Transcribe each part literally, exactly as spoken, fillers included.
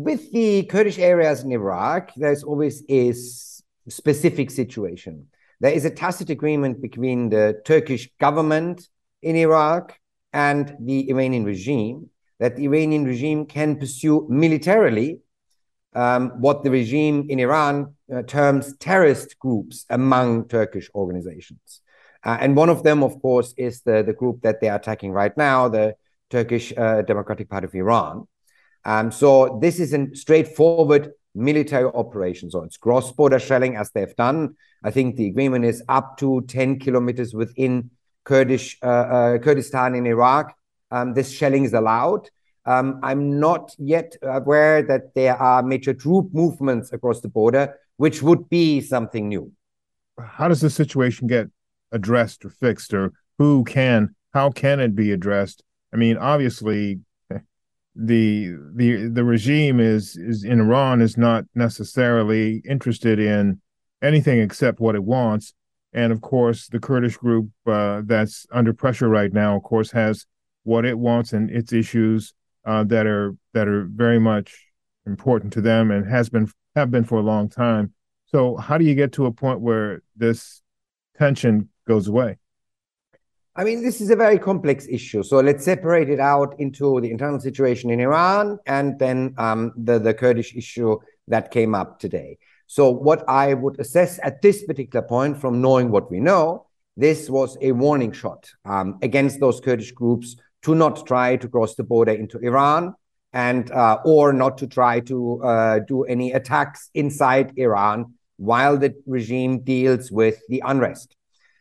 with the Kurdish areas in Iraq, there's always a specific situation. There is a tacit agreement between the Turkish government in Iraq and the Iranian regime that the Iranian regime can pursue militarily um, what the regime in Iran uh, terms terrorist groups among Turkish organizations. Uh, and one of them, of course, is the, the group that they are attacking right now, the Turkish uh, Democratic Party of Iran. Um, so this is a straightforward military operation. So it's cross-border shelling as they've done. I think the agreement is up to ten kilometers within Kurdish uh, uh, Kurdistan in Iraq. Um, this shelling is allowed. Um, I'm not yet aware that there are major troop movements across the border, which would be something new. How does this situation get addressed or fixed, or who can, how can it be addressed? I mean, obviously, the the the regime is is in Iran is not necessarily interested in anything except what it wants, and of course, the Kurdish group uh, that's under pressure right now, of course, has what it wants and its issues uh, that are that are very much important to them and has been have been for a long time. So, how do you get to a point where this tension goes away? I mean, this is a very complex issue. So let's separate it out into the internal situation in Iran and then um, the, the Kurdish issue that came up today. So what I would assess at this particular point, from knowing what we know, this was a warning shot um, against those Kurdish groups to not try to cross the border into Iran and uh, or not to try to uh, do any attacks inside Iran while the regime deals with the unrest.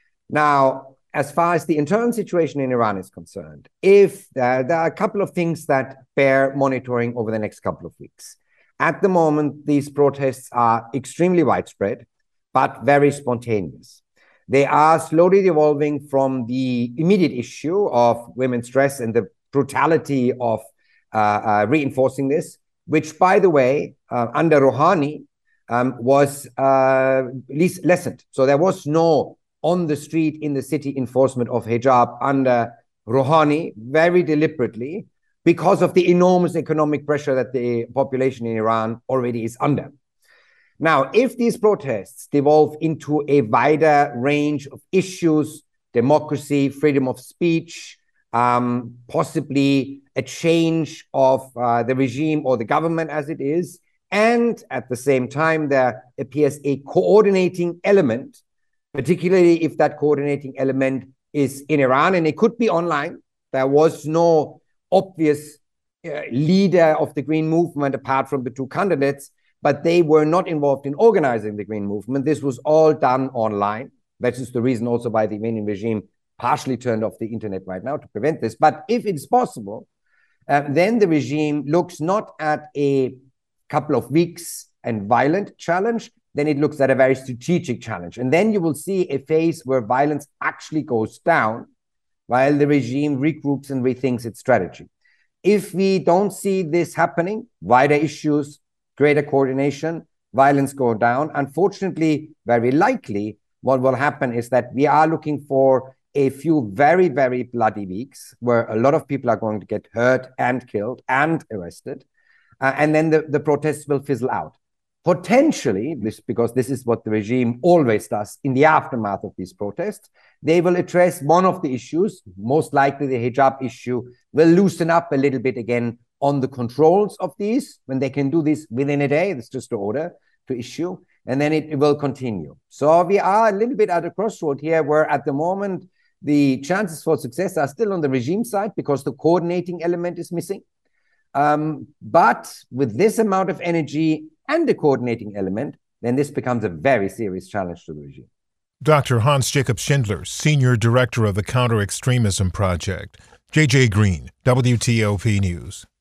Now, as far as the internal situation in Iran is concerned, if uh, there are a couple of things that bear monitoring over the next couple of weeks. At the moment, these protests are extremely widespread, but very spontaneous. They are slowly evolving from the immediate issue of women's dress and the brutality of uh, uh, reinforcing this, which, by the way, uh, under Rouhani um, was uh, least lessened. So there was no on the street in the city enforcement of hijab under Rouhani, very deliberately, because of the enormous economic pressure that the population in Iran already is under. Now, if these protests devolve into a wider range of issues, democracy, freedom of speech, um, possibly a change of uh, the regime or the government as it is, and at the same time, there appears a coordinating element, particularly if that coordinating element is in Iran, and it could be online. There was no obvious uh, leader of the Green Movement apart from the two candidates, but they were not involved in organizing the Green Movement. This was all done online. That is the reason also why the Iranian regime partially turned off the internet right now to prevent this. But if it's possible, uh, then the regime looks not at a couple of weeks and violent challenge, then it looks at a very strategic challenge. And then you will see a phase where violence actually goes down while the regime regroups and rethinks its strategy. If we don't see this happening, wider issues, greater coordination, violence go down, unfortunately, very likely, what will happen is that we are looking for a few very, very bloody weeks where a lot of people are going to get hurt and killed and arrested. Uh, and then the, the protests will fizzle out. Potentially, this because this is what the regime always does in the aftermath of these protests, they will address one of the issues, most likely the hijab issue, will loosen up a little bit again on the controls of these, when they can do this within a day. It's just an order to issue, and then it, it will continue. So we are a little bit at a crossroad here, where at the moment, the chances for success are still on the regime side because the coordinating element is missing. Um, but with this amount of energy and the coordinating element, then this becomes a very serious challenge to the regime. Doctor Hans-Jacob Schindler, Senior Director of the Counter-Extremism Project. J J Green, W T O P News.